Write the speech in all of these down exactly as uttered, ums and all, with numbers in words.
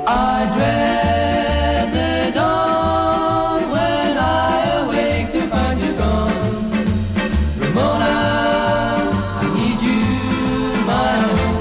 I dread the dawn when I awake to find you gone. Ramona, I need you, my own.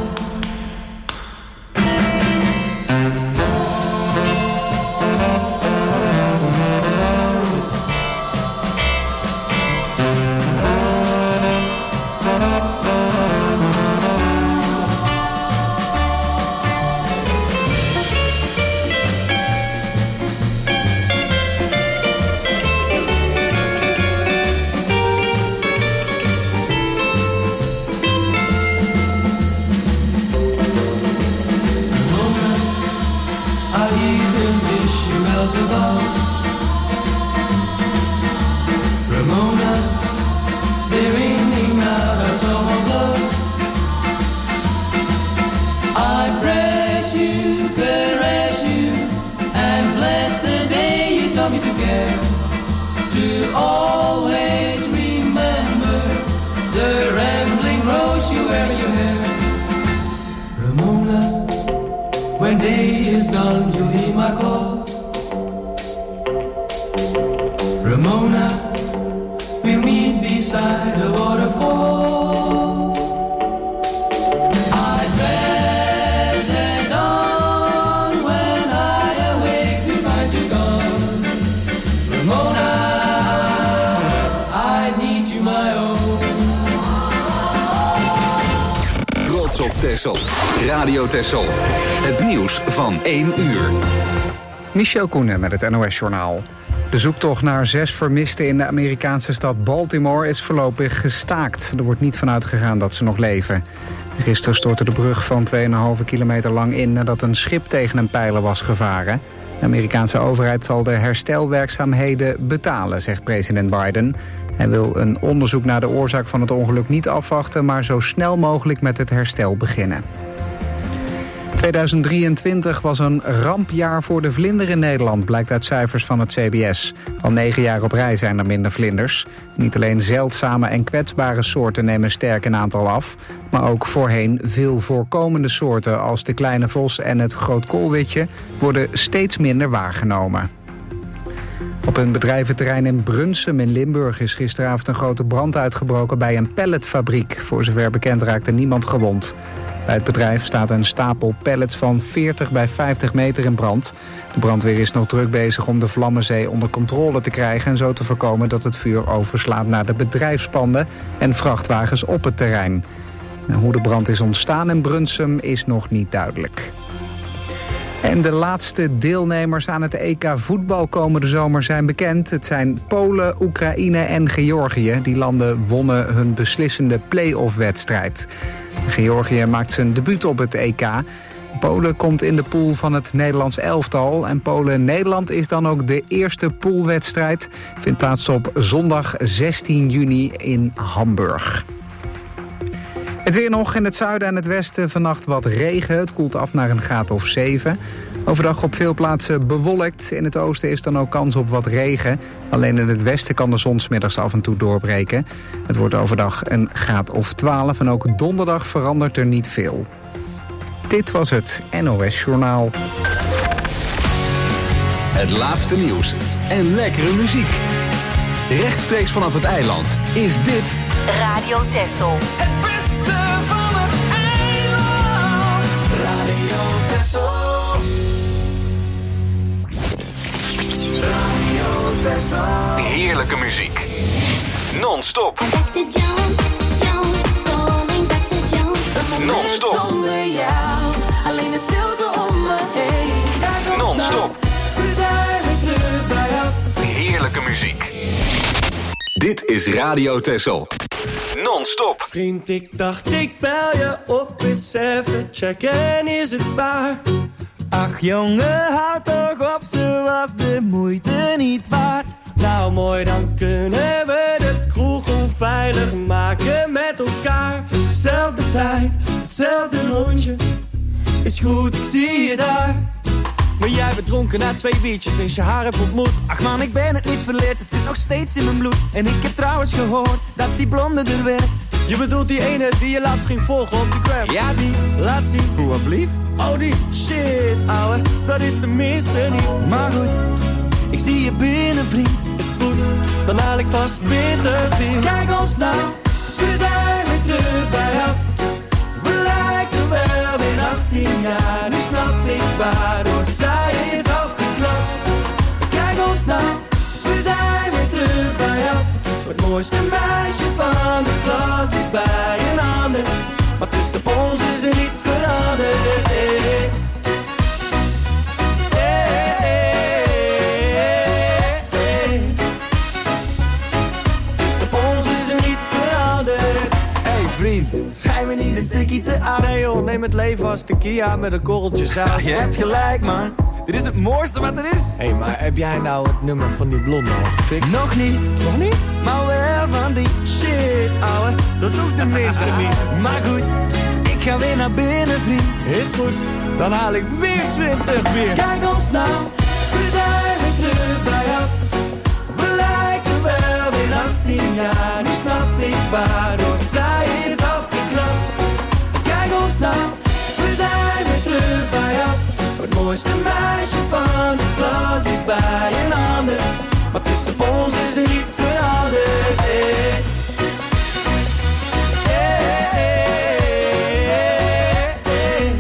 Ramona, they're ringing out a song of love. I press you, caress you, and bless the day you taught me to care. To always remember the rambling rose you wear in your hair. Ramona, when day is done, you'll hear my call. Ramona, we'll meet beside a waterfall. I dread the dawn when I awake to find you gone. Ramona, I need you, my own. Trots op Texel. Radio Texel. Het nieuws van één uur. Michel Koenen met het N O S-journaal. De zoektocht naar zes vermisten in de Amerikaanse stad Baltimore is voorlopig gestaakt. Er wordt niet van uitgegaan dat ze nog leven. Gisteren stortte de brug van twee komma vijf kilometer lang in nadat een schip tegen een pijler was gevaren. De Amerikaanse overheid zal de herstelwerkzaamheden betalen, zegt president Biden. Hij wil een onderzoek naar de oorzaak van het ongeluk niet afwachten, maar zo snel mogelijk met het herstel beginnen. tweeduizend drieëntwintig was een rampjaar voor de vlinder in Nederland, blijkt uit cijfers van het C B S. Al negen jaar op rij zijn er minder vlinders. Niet alleen zeldzame en kwetsbare soorten nemen sterk in aantal af, maar ook voorheen veel voorkomende soorten als de kleine vos en het grootkoolwitje worden steeds minder waargenomen. Op een bedrijventerrein in Brunsum in Limburg is gisteravond een grote brand uitgebroken bij een pelletfabriek. Voor zover bekend raakte niemand gewond. Bij het bedrijf staat een stapel pallets van veertig bij vijftig meter in brand. De brandweer is nog druk bezig om de vlammenzee onder controle te krijgen en zo te voorkomen dat het vuur overslaat naar de bedrijfspanden en vrachtwagens op het terrein. En hoe de brand is ontstaan in Brunsum is nog niet duidelijk. En de laatste deelnemers aan het E K voetbal komende zomer zijn bekend. Het zijn Polen, Oekraïne en Georgië. Die landen wonnen hun beslissende play-off wedstrijd. Georgië maakt zijn debuut op het E K. Polen komt in de pool van het Nederlands elftal. En Polen-Nederland is dan ook de eerste poolwedstrijd. Vindt plaats op zondag zestien juni in Hamburg. Het weer nog in het zuiden en het westen vannacht wat regen. Het koelt af naar een graad of zeven. Overdag op veel plaatsen bewolkt. In het oosten is dan ook kans op wat regen. Alleen in het westen kan de zon 's middags af en toe doorbreken. Het wordt overdag een graad of twaalf. En ook donderdag verandert er niet veel. Dit was het N O S-journaal. Het laatste nieuws en lekkere muziek. Rechtstreeks vanaf het eiland is dit Radio Texel. Het beste van het eiland. Radio Texel. Radio Texel. heerlijke muziek. Non-stop. Non-stop. Zonder jou, alleen de stilte om me heen. Non-stop. We zijn weer terug bij jou. Heerlijke muziek. Dit is Radio Texel. Non-stop. Vriend, ik dacht ik bel je op eens even checken, is het waar? Ach jongen, houd toch op, ze was de moeite niet waard. Nou mooi, dan kunnen we de kroeg onveilig maken met elkaar. Zelfde tijd, hetzelfde rondje, is goed, ik zie je daar. Maar jij bent dronken na twee biertjes sinds je haar hebt ontmoet. Ach man, ik ben het niet verleerd, het zit nog steeds in mijn bloed. En ik heb trouwens gehoord dat die blonde er werkt. Je bedoelt die ene die je laatst ging volgen op die gram? Ja, die. Laat zien. Hoe, alblieft? Oh, die. Shit, ouwe. Dat is de minste niet. Maar goed, ik zie je binnen, vriend. Is goed, dan haal ik vast twintig bier. Kijk ons nou, we zijn weer terug bij af. We lijken wel in achttien jaar. Nu snap ik waardoor zij is afgeklapt. Kijk ons nou, we zijn weer terug bij af. Het mooiste meisje van de klas is bij een ander. Maar tussen ons is er niets veranderd. Hey. Hey, hey, hey. Tussen ons is er niets veranderd. Hey vriend, schijn me niet een tikkie te oud. Nee joh, neem het leven als tequila met een korreltje zout. Ja, je hebt gelijk man. Dit is het mooiste wat er is. Hé, hey, maar heb jij nou het nummer van die blonde al gefixt? Nog niet. Nog niet? Maar wel van die shit, ouwe. Dat is ook de minste niet. Maar goed, ik ga weer naar binnen, vriend. Is goed, dan haal ik weer twintig bier. Kijk ons nou, we zijn weer terug bij af. We lijken wel in achttien jaar. Nu snap ik waardoor zij is afgeklapt. Kijk ons nou, we zijn weer terug bij af. Het mooiste meisje van de klas is bij een ander. Maar tussen ons is er niets veranderd. Hey. Hey, hey, hey, hey.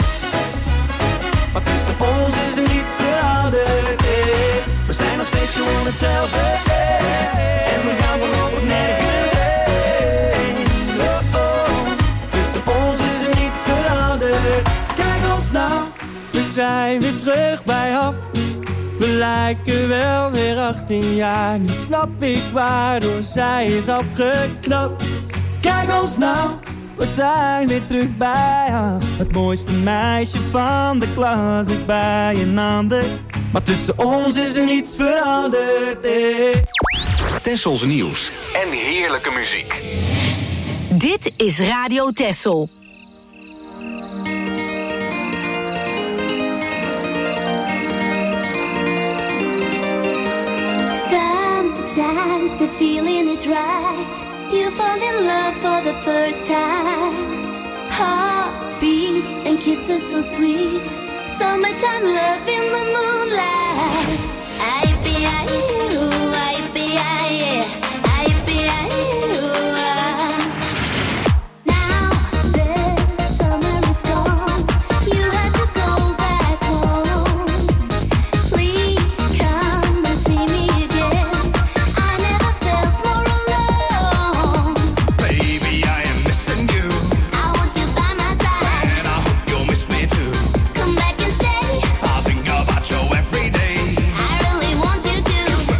Maar tussen ons is er niets veranderd. Hey. We zijn nog steeds gewoon hetzelfde. Hey. En we gaan voorlopig nergens heen. Oh, oh. Tussen ons is er niets veranderd. Kijk ons nou. We zijn weer terug bij af. We lijken wel weer achttien jaar. Nu snap ik waardoor zij is afgeknapt. Kijk ons nou, we zijn weer terug bij af. Het mooiste meisje van de klas is bij een ander. Maar tussen ons is er niets veranderd. Hey. Tessels nieuws en heerlijke muziek. Dit is Radio Tessel. Sometimes the feeling is right. You fall in love for the first time. Heartbeat and kisses so sweet. Summertime love in the moonlight. I be I you, I be I, I be I you. Now the summer is gone. You have to go back home. Please come and see me again. I never felt more alone. Baby, I am missing you. I want you by my side. And I hope you'll miss me too. Come back and stay. I think about you every day. I really want you to.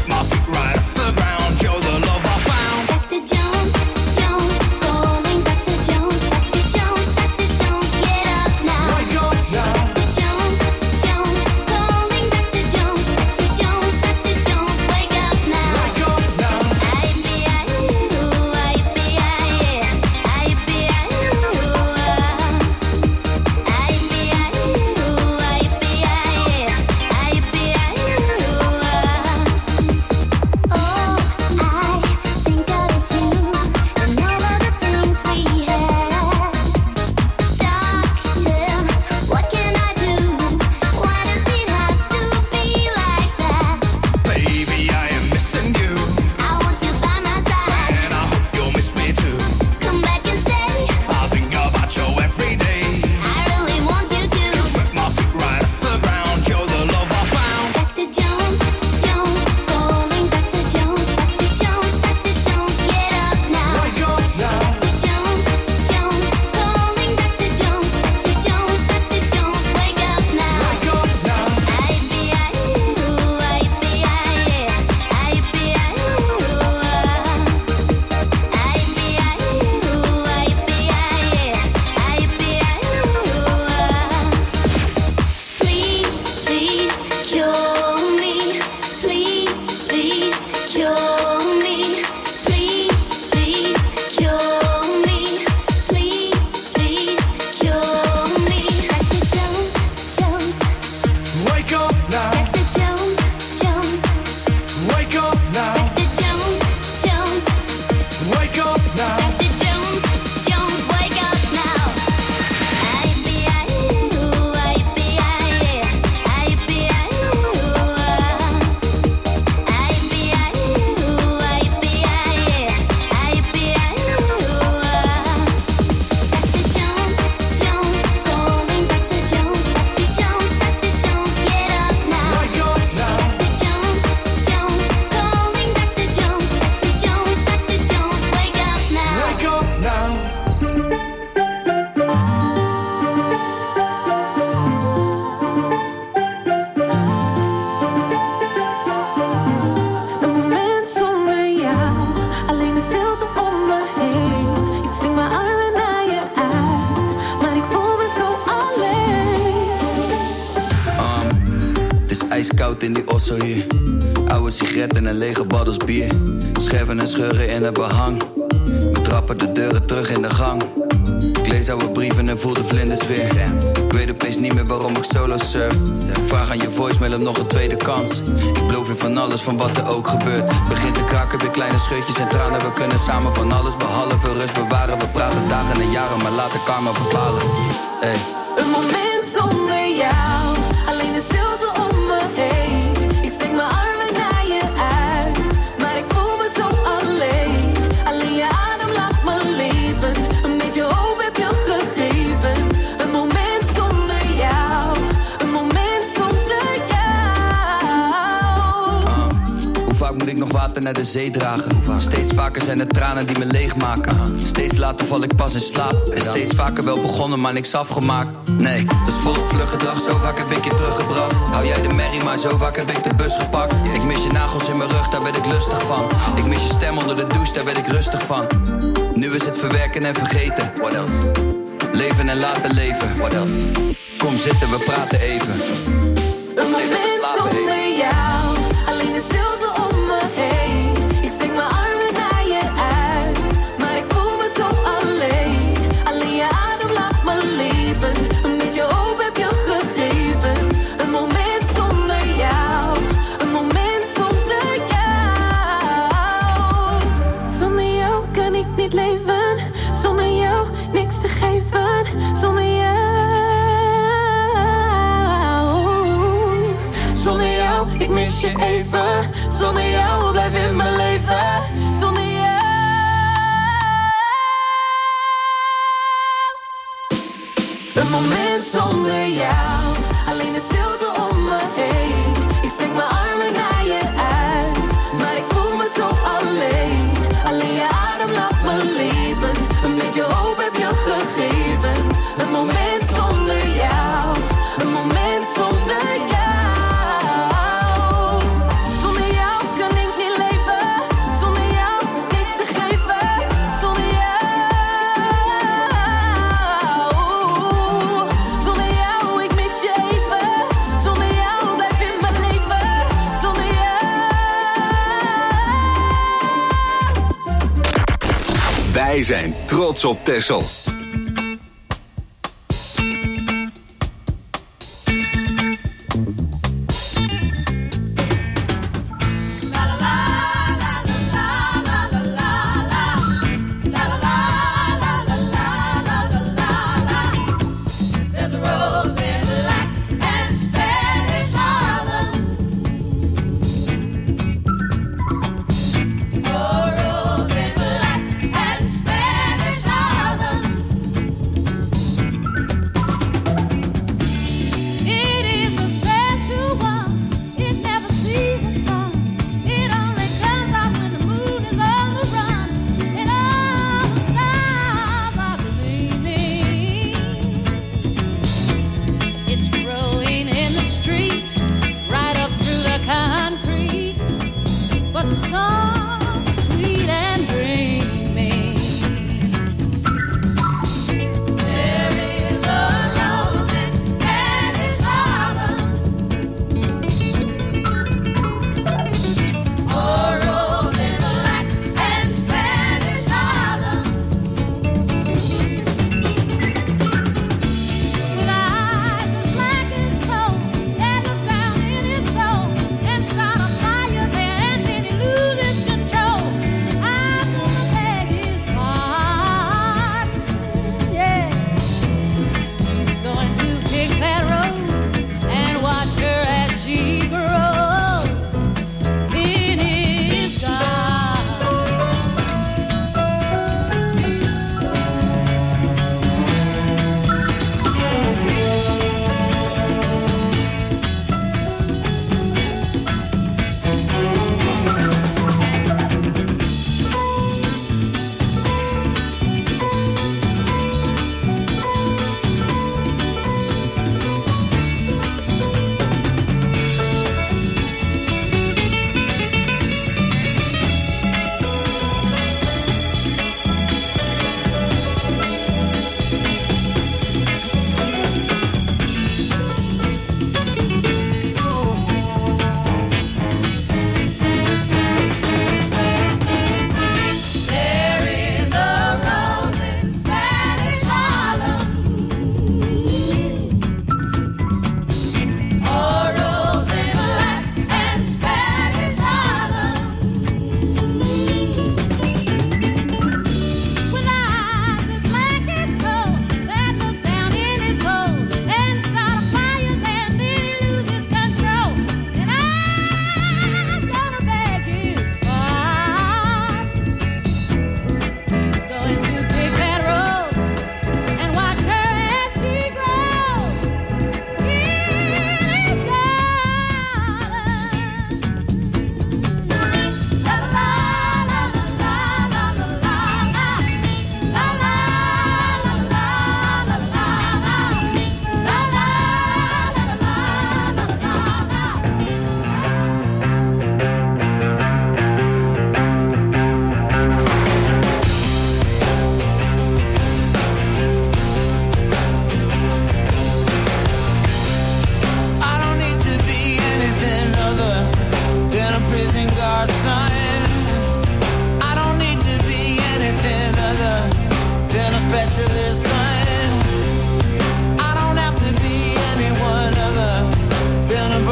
ijskoud in die osso hier. Oude sigaretten en lege baddels bier. Scherven en scheuren in het behang. We trappen de deuren terug in de gang. Ik lees oude brieven en voel de vlinders weer. Ik weet opeens niet meer waarom ik solo surf. Vraag aan je voicemail om nog een tweede kans. Ik beloof je van alles, van wat er ook gebeurt. Begint te kraken, weer kleine scheutjes en tranen. We kunnen samen van alles behalve rust bewaren. We praten dagen en jaren, maar laten karma bepalen. Hey. Een moment zonder jou, alleen de stilte om me heen. Ik steek mijn armen naar je uit, maar ik voel me zo alleen. Alleen je adem laat me leven, een beetje hoop heb je gegeven. Een moment zonder jou, een moment zonder jou. Uh, hoe vaak moet ik nog water naar de zee dragen? Steeds vaker zijn het tranen die me leegmaken. Steeds later val ik pas in slaap. En steeds vaker wel begonnen, maar niks afgemaakt. Nee, dat is volop vlug gedrag. Zo vaak heb ik je teruggebracht. Hou jij de merrie, maar zo vaak heb ik de bus gepakt. Ik mis je nagels in mijn rug, daar werd ik lustig van. Ik mis je stem onder de douche, daar werd ik rustig van. Nu is het verwerken en vergeten. What else? Leven en laten leven. What else? Kom zitten, we praten even. Een moment zonder jou, alleen de stilte om me heen. Ik steek mijn armen naar je uit, maar ik voel me zo alleen. Alleen je adem laat me leven, een beetje hoop heb je gegeven. Een moment zonder jou, een moment zonder jou. Zonder jou kan ik niet leven, zonder jou niks te geven. Zonder jou, zonder jou, ik mis je even. Zonder jou blijf in mijn leven. Zonder jou. Een moment zonder jou, alleen de stilte om me heen. Ik steek mijn armen naar je uit, maar ik voel me zo alleen. Alleen je adem laat me leven, een beetje hoop heb je gegeven. Een moment zonder jou, een moment zonder jou. Zonder jou kan ik niet leven, zonder jou niks te geven. Zonder jou, zonder jou, ik mis je even. Zonder jou blijf in mijn leven. Zonder jou. Wij zijn trots op Texel. There's a rose in black and Spanish Harlem. A rose in black and Spanish Harlem.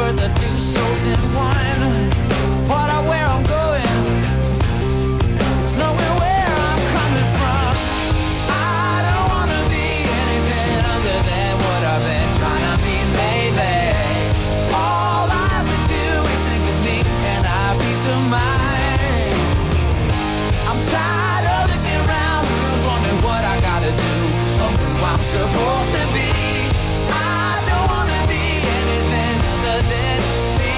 we're the two souls in one. Part of where I'm going, it's knowing where I'm coming from. I don't wanna be anything other than what I've been trying to be lately. All I have to do is think of me and I have peace of mind. I'm tired of looking around, who's wondering what I gotta do, or who I'm supposed to be. I don't wanna be anything other than me.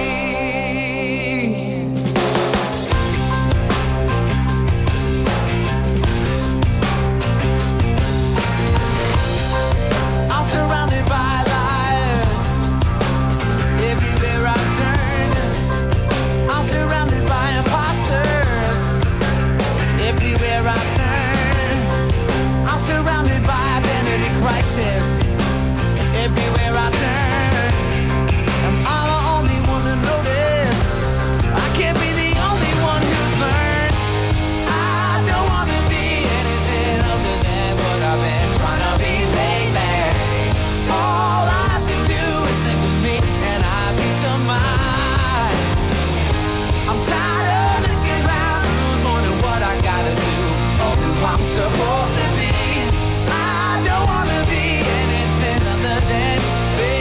I'm surrounded by liars everywhere I turn. I'm surrounded by imposters everywhere I turn. I'm surrounded by identity crisis everywhere I turn. Am I the only one to notice? I can't be the only one who's learned. I don't wanna be anything other than what I've been trying to be lately. All I have to do is think of me and I have peace of mind. I'm tired of looking around, who's wondering what I gotta do, or who I'm supposed to be. I don't wanna be anything other than me.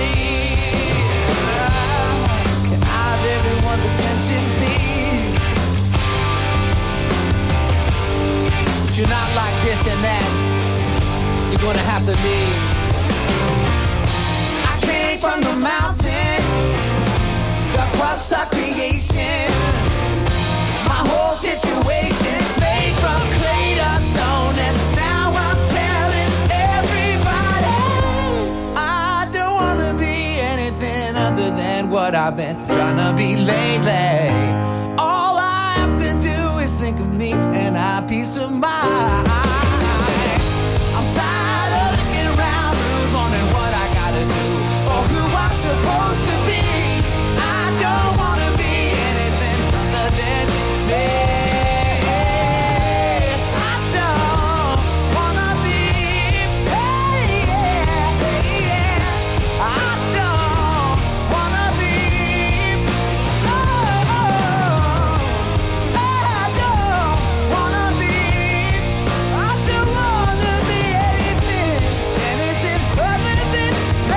Can I have everyone's attention, please? If you're not like this and that, you're gonna have to leave. I came from the mountain, the crust of creation. My whole situation made from clay to stone, and now I'm telling everybody I don't wanna be anything other than what I've been trying to be lately. All I have to do is think of me and I have peace of mind. I'm tired of looking around, who's wondering what I gotta do, or who I'm supposed to be. I don't wanna be anything other than me. I don't wanna be, hey, yeah, hey, yeah. I don't wanna be, oh, I don't wanna be, I don't wanna be anything, anything other than me.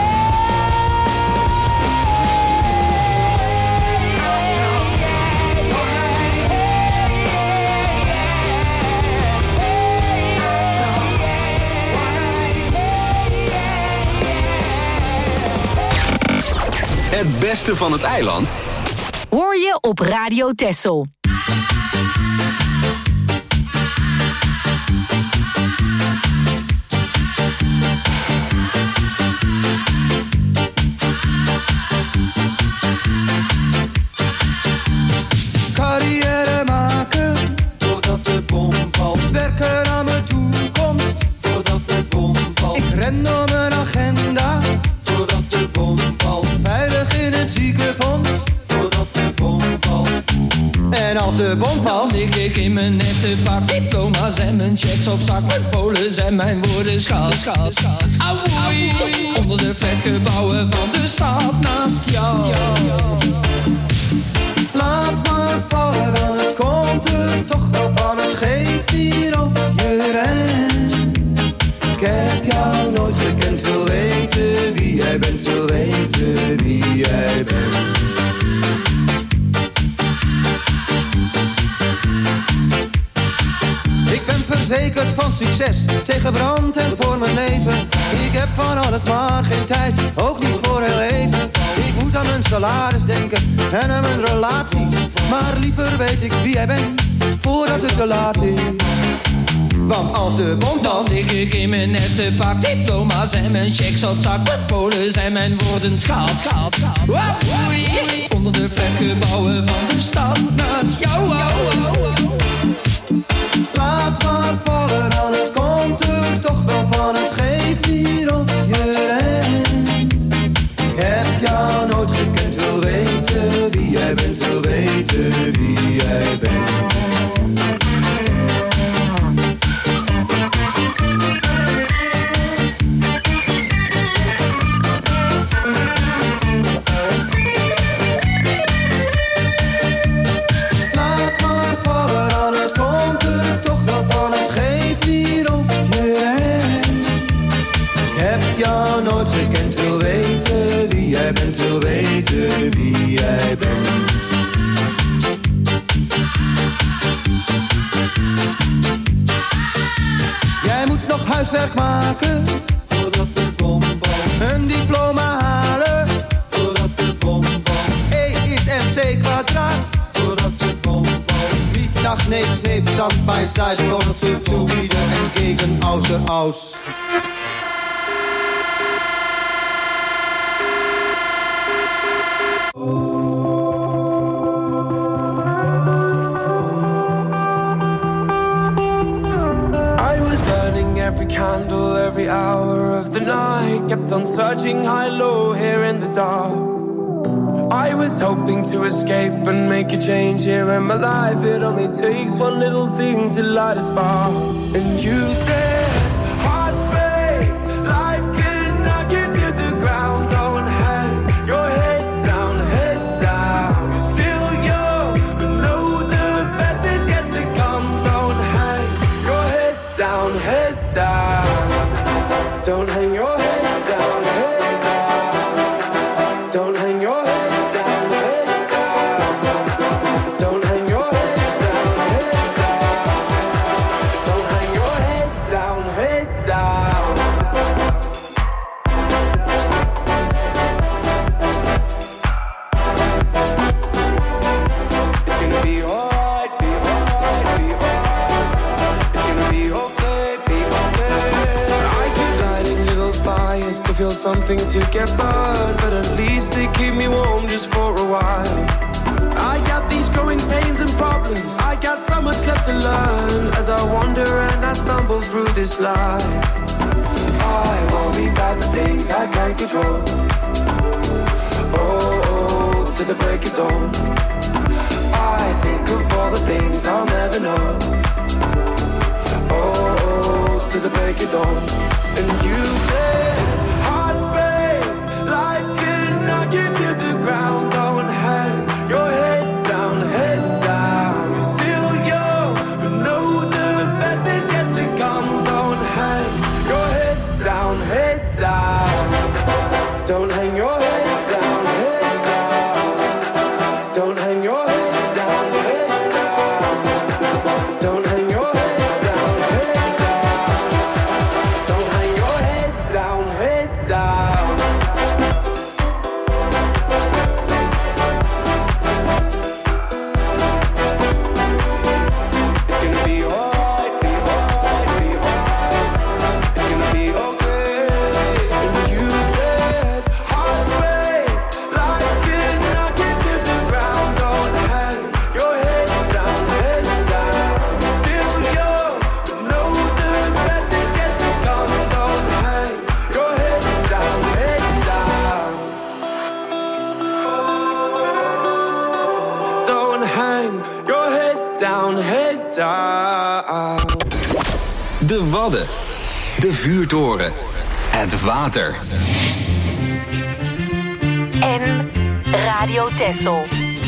Het beste van het eiland Hoor je op Radio Texel. Carrière maken voordat de bom valt. Werken aan mijn toekomst voordat de bom valt. Ik ren door mijn agenda voordat de bom valt. Veilig in het ziekenfonds voordat de bom valt. En als de bom valt, lig ik in mijn nette pak. Diploma's en mijn checks op zak. Mijn polen en mijn woorden schaal, schaal, schaal. Auwoei, onder de flatgebouwen van de stad naast jou. laat maar vallen, dan het komt er toch wel van. Het geeft hier of je rent. Ik heb jou nooit gekend, wil weten wie jij bent, wil weten wie jij bent. Ik ben verzekerd van succes, tegen brand en voor mijn leven. Ik heb van alles maar geen tijd, ook niet voor heel even. Ik moet aan mijn salaris denken en aan mijn relaties. Maar liever weet ik wie jij bent, voordat het te laat is. Want als de bom valt, lig ik in mijn nette pak. Diploma's en mijn checks op zak. Mijn polen zijn mijn woorden schaald, schaald, schaald. Onder de flatgebouwen van de stad naast jou. laat maar vallen, dan het komt er toch wel van. Het geeft hier of je rent. Ik heb jou nooit gekend, wil weten wie jij bent, wil weten wie jij bent. jij bent wil weten wie jij bent. Jij moet nog huiswerk maken voordat de bom valt. Een diploma halen voordat de bom valt. E is mc kwadraat voordat de bom valt. Niet nach neep, neep, stand bij side, voordat ze zuiden en gegen außer aus. Every candle, every hour of the night, kept on searching high-low here in the dark. I was hoping to escape and make a change here in my life. It only takes one little thing to light a spark. And you said, hearts break, life can knock you to the ground. Don't hang your head down, head down. You're still young, but know the best is yet to come. Don't hang your head down, head down. Don't hang your head down, head down. Don't hang your head down, head down. Don't hang your head down, head down. Don't hang your head down, head down. It's gonna be alright, be alright, be alright. It's gonna be okay, be okay. I keep lighting little fires to feel something to get burned, but at least they keep me warm just for a while. I got these growing pains and problems, I got so much left to learn as I wander and I stumble through this life. I worry about the things I can't control. Oh, oh, to the break of dawn. I think of all the things I'll never know. Oh, oh, to the break of dawn. And you said, hearts break, life can knock you to the ground. Don't hang your head down, head down. You're still young, but know the best is yet to come. Don't hang your head down, head down. Don't hang your head down, head down. Don't hang your head down, head down. Don't hang your head down, head down. Don't hang your head down, head down. It's gonna be alright, be alright, be alright. It's gonna be okay. And you said, hearts break, life can knock you to the ground. Don't hang your head down, head down. Still young, but know the best is yet to come. Don't hang your head down, head down. Don't hang your head down, head down. De Wadden. De vuurtoren. Het water. En Radio Texel.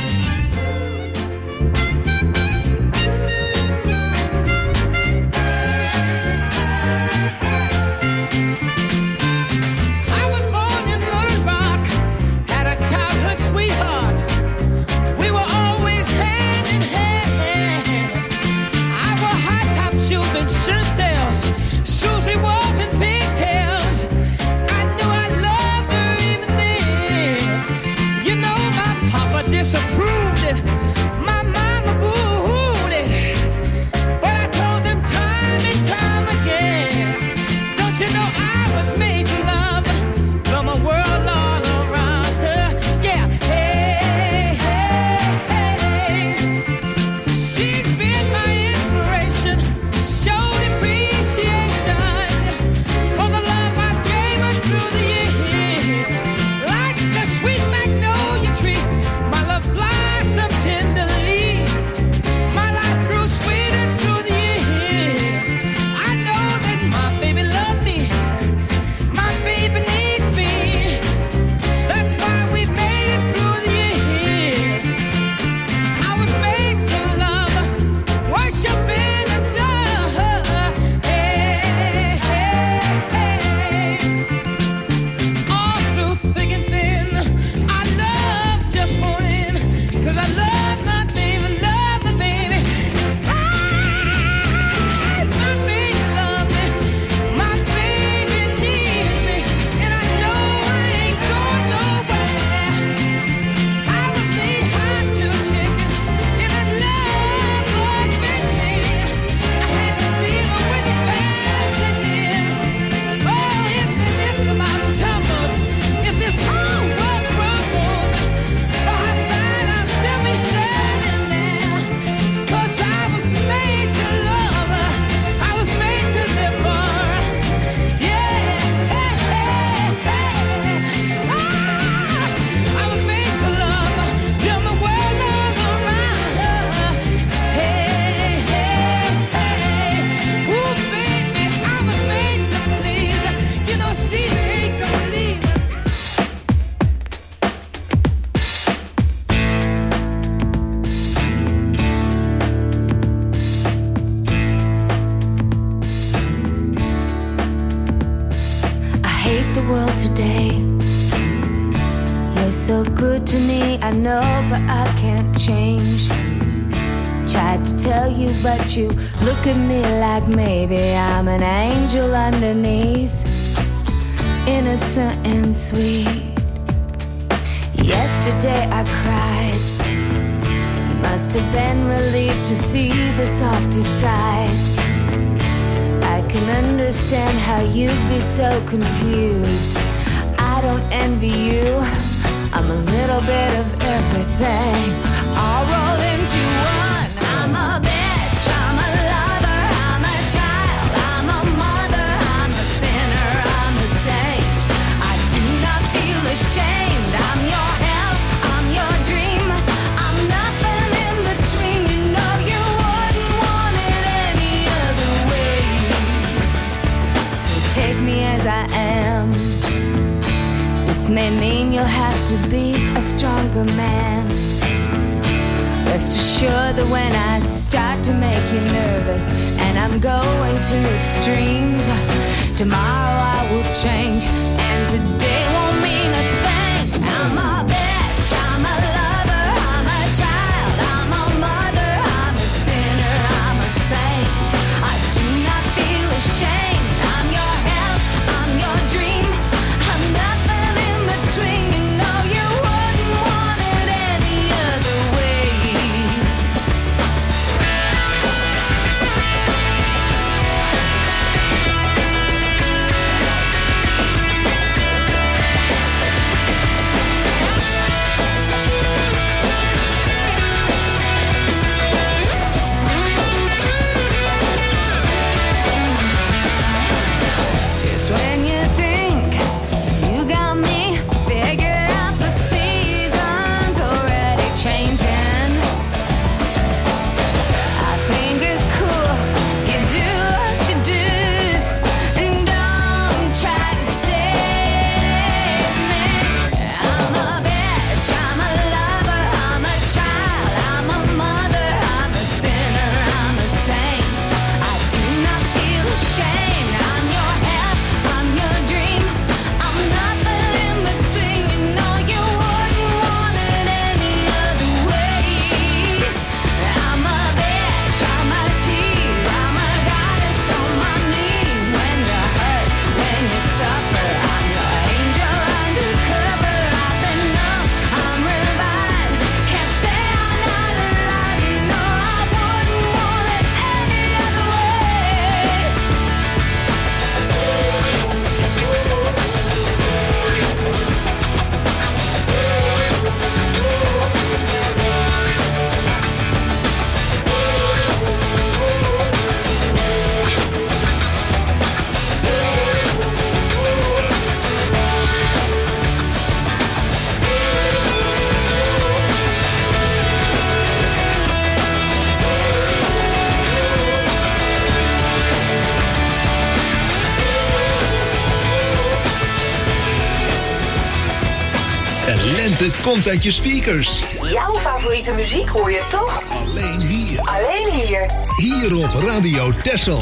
I was born in Little Rock, had a childhood sweetheart. We were always hand in hand. I wore high top shoes and shirt tails. Susie was in pigtails. I knew I loved her even then. You know my papa disappeared. You're so good to me, I know, but I can't change. Tried to tell you, but you look at me like maybe I'm an angel underneath, innocent and sweet. Yesterday I cried. You must have been relieved to see the softer side. I can understand how you'd be so confused. I don't envy you. I'm a little bit of everything, all rolled into one. I'm a bitch, I'm a lover, I'm a child, I'm a mother, I'm a sinner, I'm a saint. I do not feel ashamed. I'm your hell, I'm your dream. I'm nothing in between. You know you wouldn't want it any other way. So take me as I am. This may mean you'll have to be a stronger man. Rest assured that when I start to make you nervous and I'm going to extremes, tomorrow I will change and today won't mean a thing. I'm a bitch, I'm a lover, I'm a child, I'm a mother, I'm a sinner, I'm a saint. I do not feel ashamed. I'm your hell, I'm your dream. I'm nothing in between. You know you wouldn't want it any other way. Just when you think you got me figured out, the season's already changing. I think it's cool you do what you do, and don't try to save me. I'm a bitch, I'm a lover, I'm a child, I'm a mother, I'm a sinner, I'm a saint. I do not feel ashamed. I'm your hell, I'm your dream. I'm nothing in between. You know you wouldn't want it any other way. I'm a bitch, I'm a tease, I'm a goddess on my knees. When you hurt, when you suffer, I'm your angel undercover. I've been numb, I'm revived. Can't say I'm not alive. You know I wouldn't want it any other way. En lente komt uit je speakers. Jouw favoriete muziek hoor je toch? Alleen hier. Alleen hier. Hier op Radio Texel.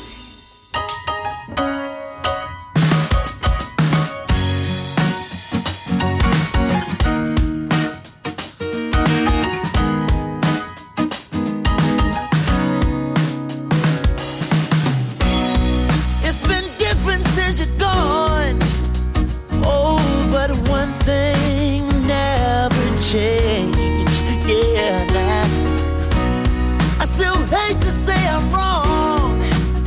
It's been different since you're gone. Oh, but one thing never changed. Yeah, nah. I still hate to say I'm wrong.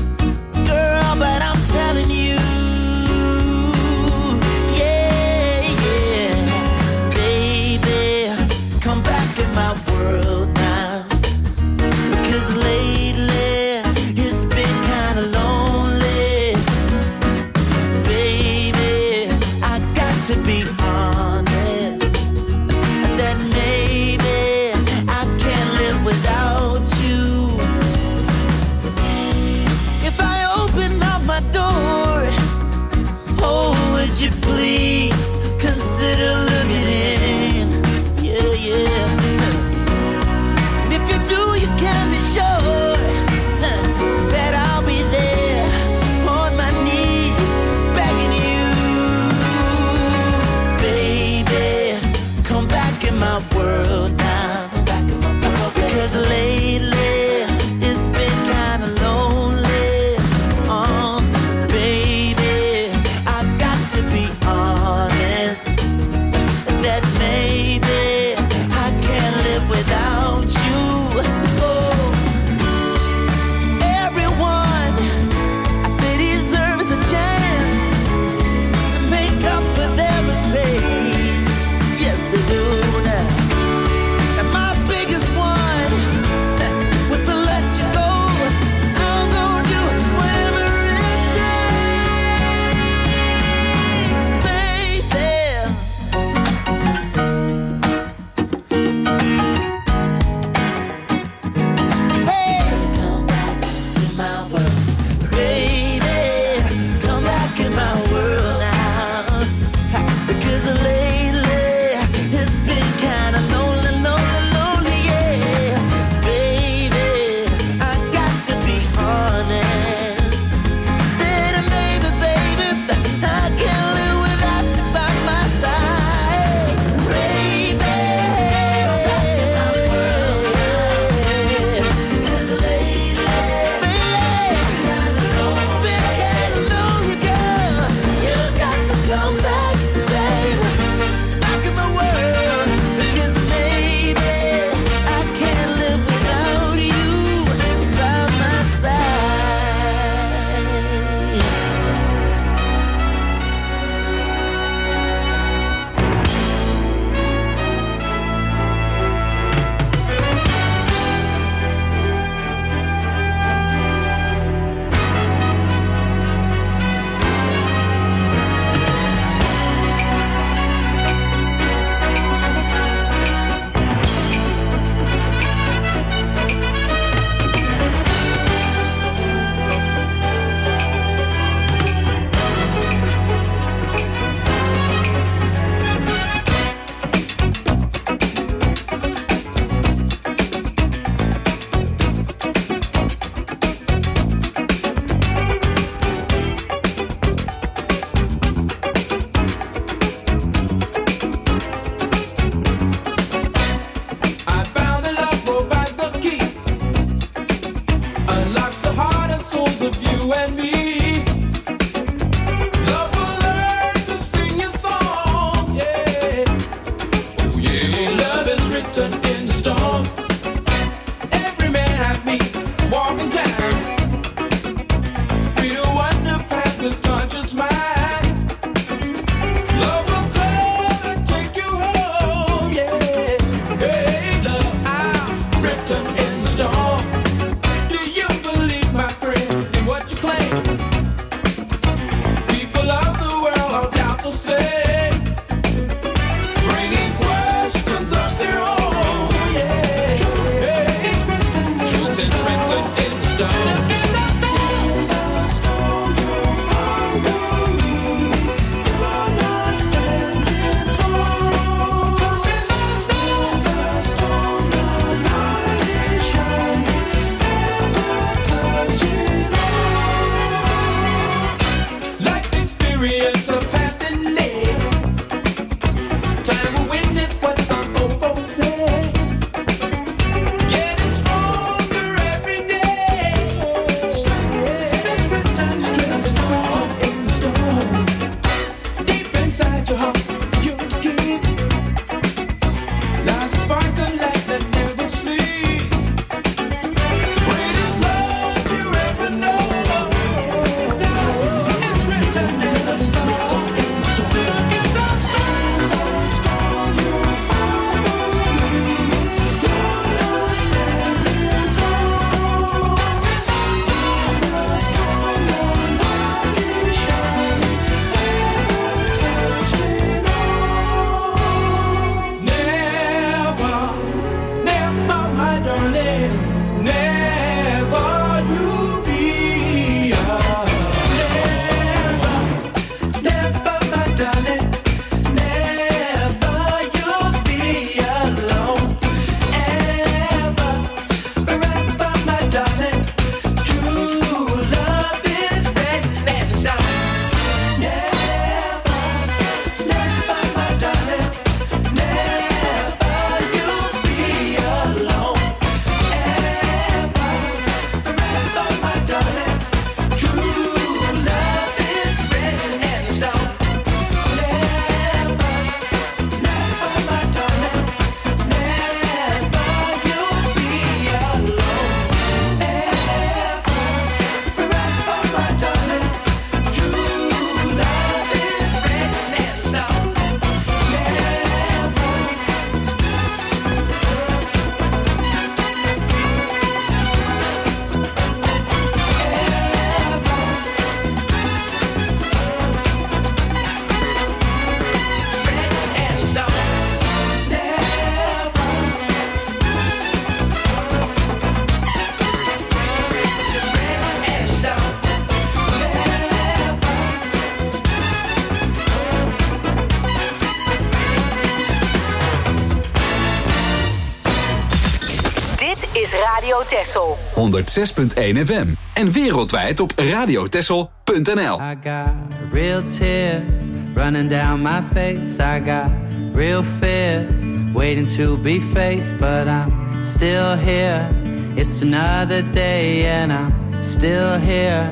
is Radio Texel. honderdzes punt één F M. En wereldwijd op radiotexel punt n l. I got real tears running down my face. I got real fears waiting to be faced. But I'm still here. It's another day and I'm still here.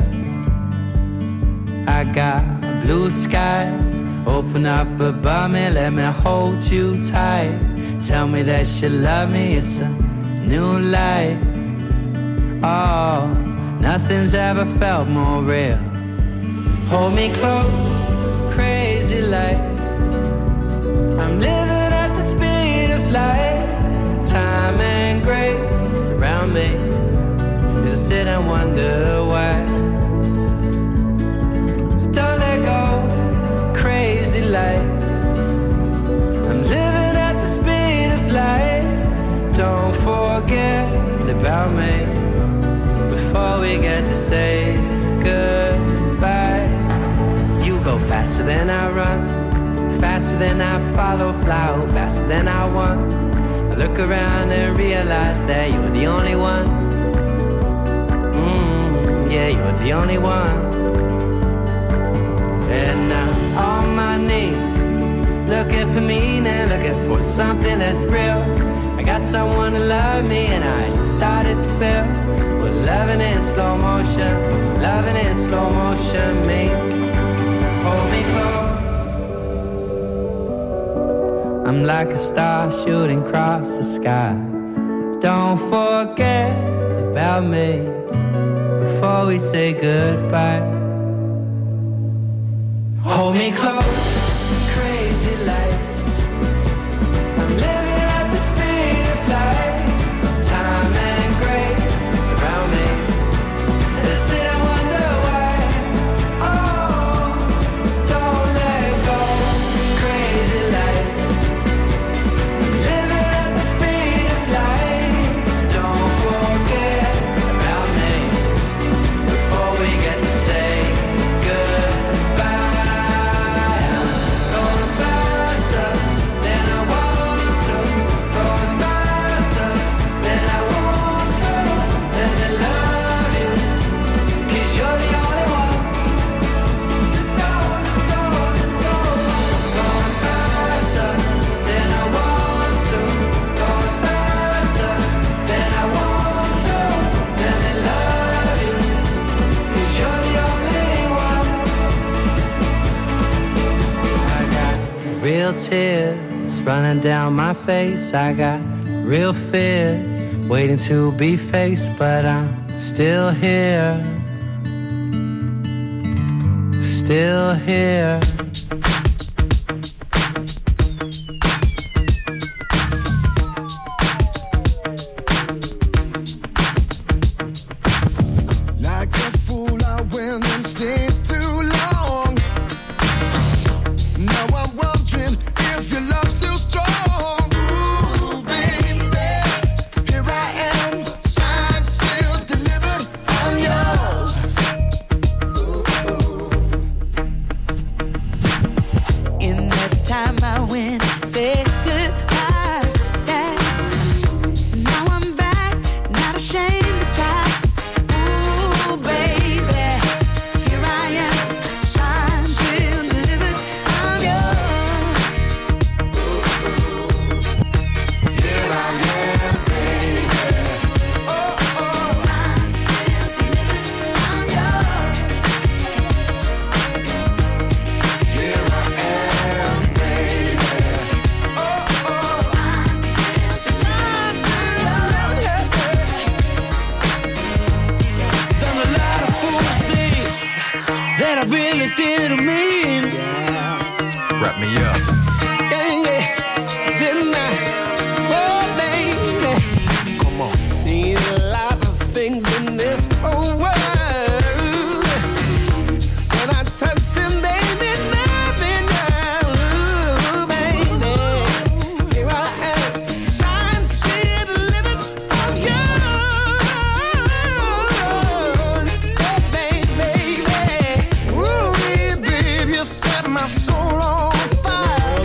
I got blue skies open up above me. Let me hold you tight. Tell me that you love me. It's a new life. Oh, nothing's ever felt more real. Hold me close, crazy light. I'm living at the speed of light. Time and grace around me as I sit and wonder why. Don't let go, crazy light. I'm living at the speed of light. Don't forget about me before we get to say goodbye. You go faster than I run, faster than I follow, fly faster than I want. I look around and realize that you're the only one. Mm, yeah, you're the only one. And now on my knees, looking for meaning, looking for something that's real. I got someone to love me and I just started to feel. Well, loving in slow motion, loving in slow motion, me. Hold me close. I'm like a star shooting across the sky. Don't forget about me before we say goodbye. Hold me close, crazy light. I'm living at the speed of light. Time and grace around me. I sit and wonder why. Oh, don't let go, crazy light. I'm living at the speed of light. Don't forget about me before we get to say goodbye. Real tears running down my face. I got real fears waiting to be faced. But I'm still here, still here. Like a fool, I went and stayed too long. Now I'm wondering if your love's still strong. Ooh, baby, here I am, signed, sealed, delivered, I'm yours. Ooh. In that time I went, said goodbye, yeah. Now I'm back, not ashamed to die. Ooh, baby, here I am, signed, sealed, delivered, I'm yours. Here I am, baby. Oh, oh. Signed, sealed, delivered, I'm yours. Here I am, baby. Oh, oh. Signed, sealed, yeah. Done a lot of foolish things that I really didn't mean. Wrap me up. Yeah, yeah, didn't I? Oh, baby. Come on. Seen a lot of things in this whole world. When I touch them, baby, nothing else. Ooh, baby, here I am, signed, sealed, delivered, I'm yours. Oh, baby, ooh, baby, you set my soul on fire.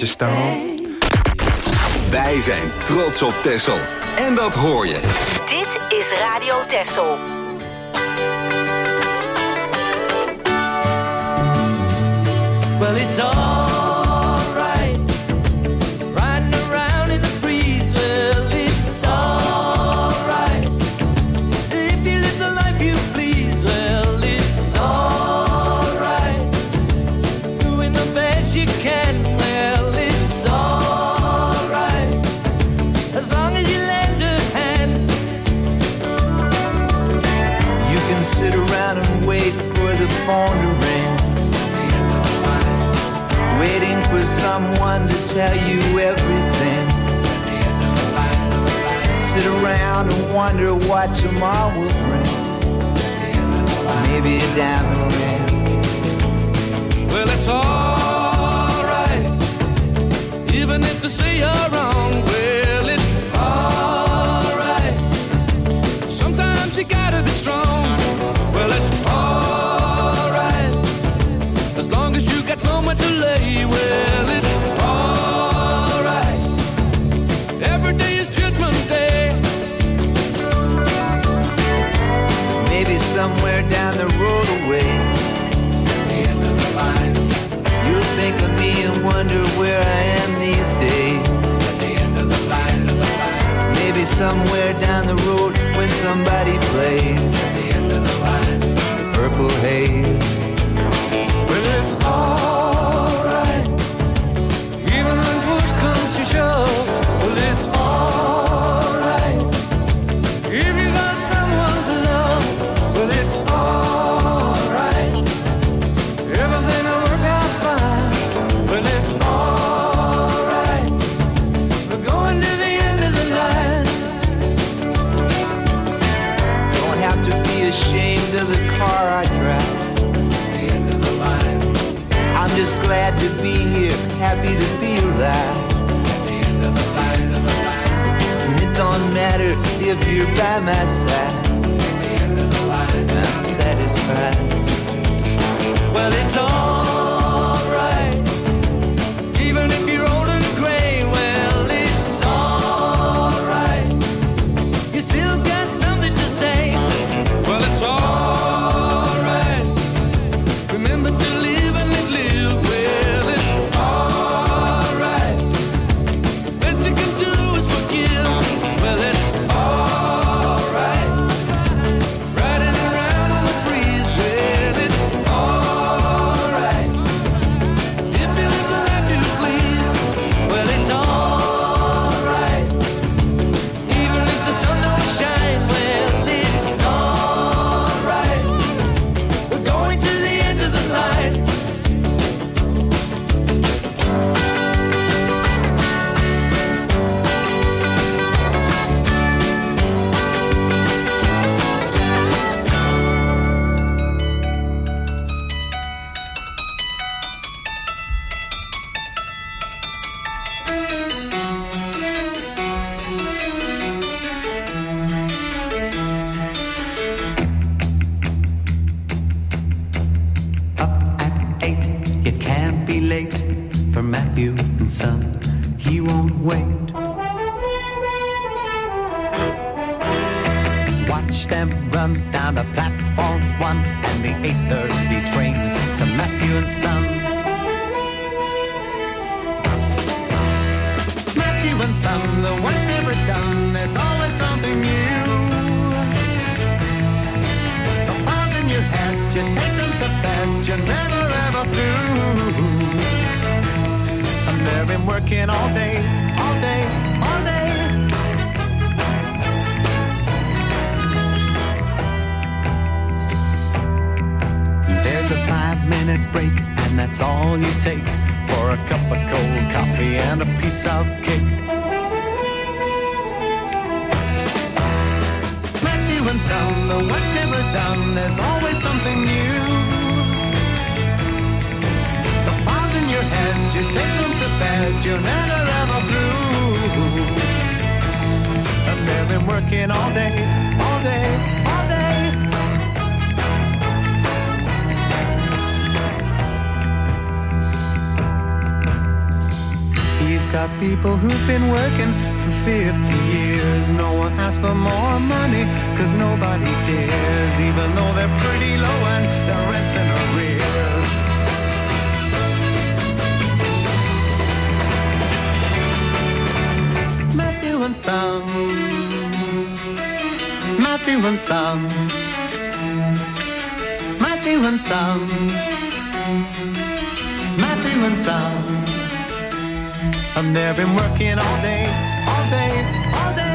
Stone. Wij zijn trots op Texel. En dat hoor je. Dit is Radio Texel. Well, it's all right, riding around in the breeze. Well, it's all right, if you live the life you please. Well, it's all right, doing the best you can. Well, it's all right, as long as you lend a hand. You can sit around and wait for the phone to ring, waiting for someone to tell you everything. Sit around and wonder what tomorrow will bring. Maybe a diamond ring. Well, it's all right, even if they say you're wrong. Well, it's all right, sometimes you gotta be strong. Well, it's all right, as long as you got somewhere to lay. Well, it's all right, every day is Judgment Day. Maybe somewhere down the road away, at the end of the line, you'll think of me and wonder where I am these days. at the end of the line, of the line, Maybe somewhere down the road when somebody plays at the end of the line. the Purple Haze. Well, it's all right, even when push comes to shove. Well, it's all right, if you got someone to love. Well, it's all right, everything will work out fine. Well, it's all right, we're going to the end of the line. Don't have to be ashamed of the car I drive. The end of the line, I'm just glad to be here, happy to feel that. the end of the line, of the line, And it don't matter if you're by my side, the end of the line. I'm satisfied. Well, it's all right, even if you're old and gray. Well, it's all right, you still got something to say. Well, it's all right, remember to live and let live. Well, it's all right, the best you can do is forgive. Well, it's all right, riding around on the breeze. Well, it's all right, if you live the life you please. Well, it's all right, even if the sun don't shine. Well, it's all right, we're going to the end of the line. Eight, it can't be late for Matthew and Son. He won't wait. Watch them run down the platform one and the eight thirty train to Matthew and Son. Matthew and Son, the work's never done. There's always something new. The balls in your head, you take them to bed, you're never ever through. And they've been working all day, all day, all day. There's a five-minute break, and that's all you take for a cup of cold coffee and a piece of cake. Matthew and Son, the work's never done. There's always something new. The balls in your head, you take them to bed, you're never ever blue. And they've been working all day, all day, all day. got people who've been working for fifty years. No one asks for more money, cause nobody cares, even though they're pretty low and their rent's in arrears. Matthew and Son, Matthew and Son, Matthew and Son, Matthew and Son. And they've been working all day, all day, all day.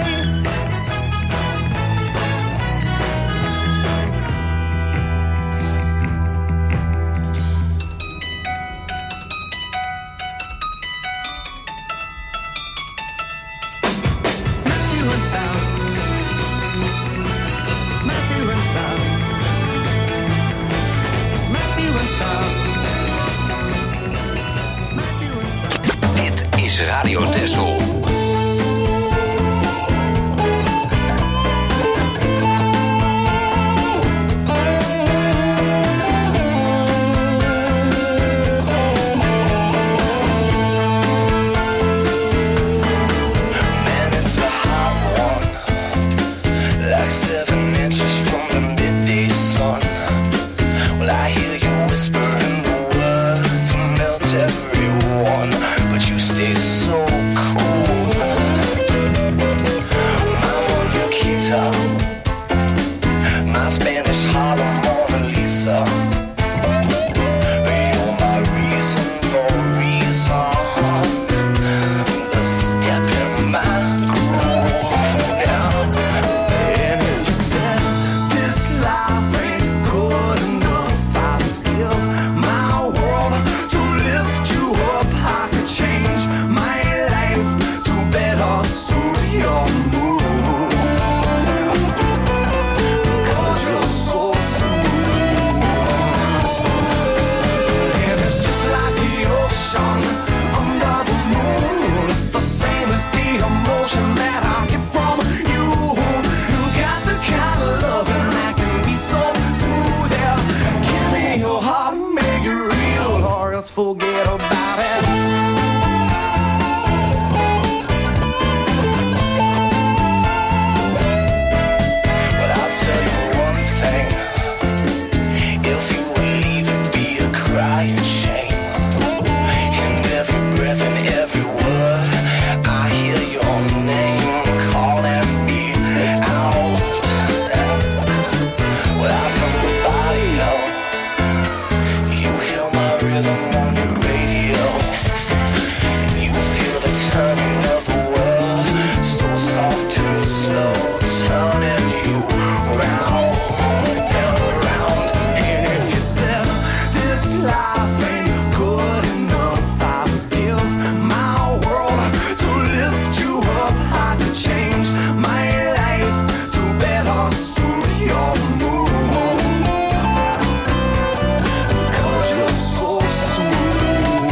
Matthew and Son, Matthew and Son, Matthew and Son. Is Radio Texel. Forget about it. But I'll tell you one thing. If you would leave it be a crying shame. In every breath and every word I hear your name calling me out. Without from the body, you hear my rhythm on your radio. You feel the turning of the world, so soft and slow, turning you round and around. And if you said this life ain't good enough, I would give my world to lift you up. I could change my life to better suit your mood. Cause you're so smooth.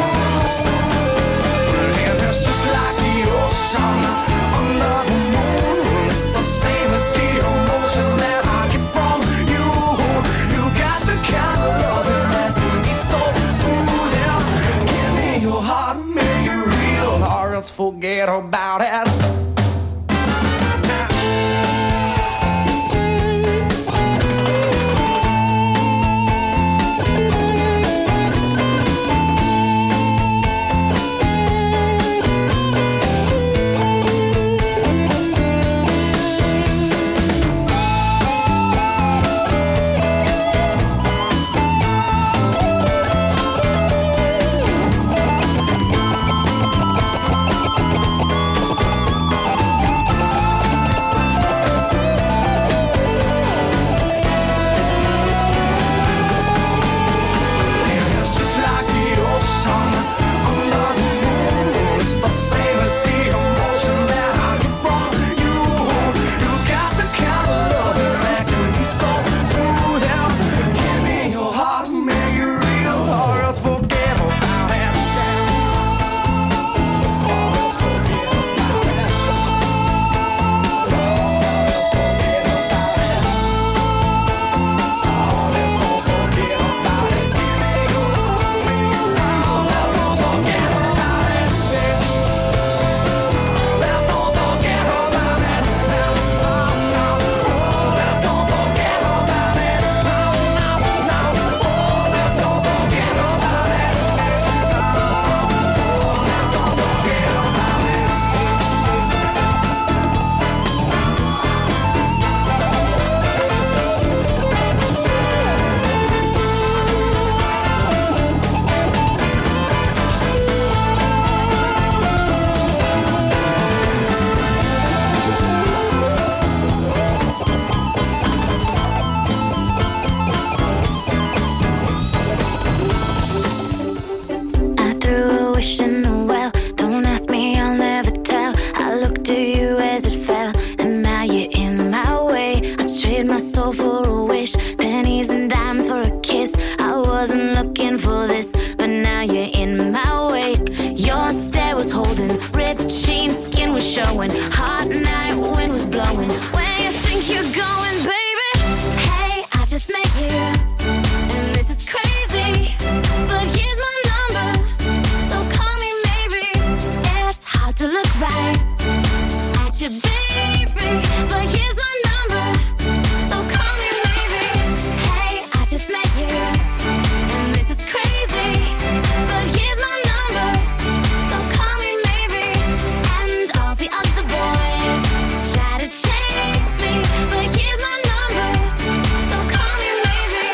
And it's just like the ocean under the moon. It's the same as the emotion that I get from you. You got the kind of loving that can be so smooth. Yeah. Give me your heart, make it real, or else forget about it. trade my soul for a wish, pennies and dimes for a kiss. I wasn't looking for this, but now you're in my way. Your stare was holding, ripped jeans, skin was showing, hot night wind was blowing. Where you think you're going, baby? Hey, I just met you, and this is crazy, but here's my number, so call me maybe. It's hard to look right at you, baby, but here's my number, so call me maybe. Hey, I just met you, and this is crazy, but here's my number, so call me maybe. And all the other boys try to chase me, but here's my number, so call me maybe.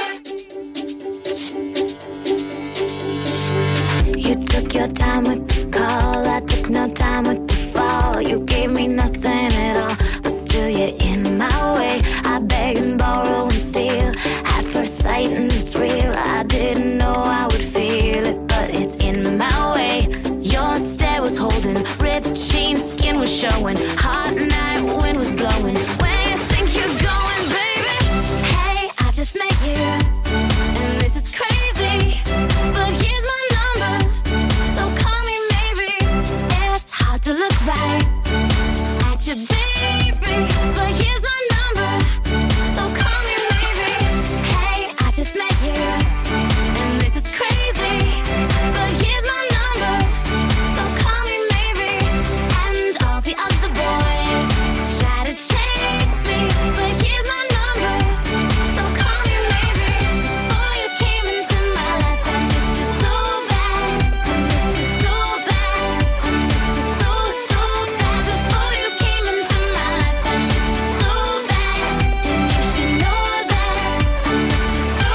You took your time with the call, I took no time with the fall. You gave me nothing at all, but still you're in my way. I beg and borrow and steal at first sight, and it's real. I didn't know I would feel it, but it's in my way. Your stare was holding, ripped jeans, skin was showing, hot night wind was blowing. Where you think you're going, baby? Hey, I just met you, and this is crazy, but here's my number, so call me maybe. It's hard to look right at you, baby, but here's my number, so call me maybe. Hey, I just met you, and this is crazy, but here's my number, so call me maybe. And all the other boys try to chase me, but here's my number, so call me maybe. Before you came into my life, I missed you so bad, I missed you so bad, I missed you so, so bad. Before you came into my life, I missed you so bad, and you should know that I missed you so,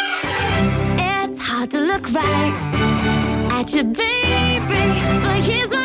so bad. It's hard to look right at you, baby, but here's my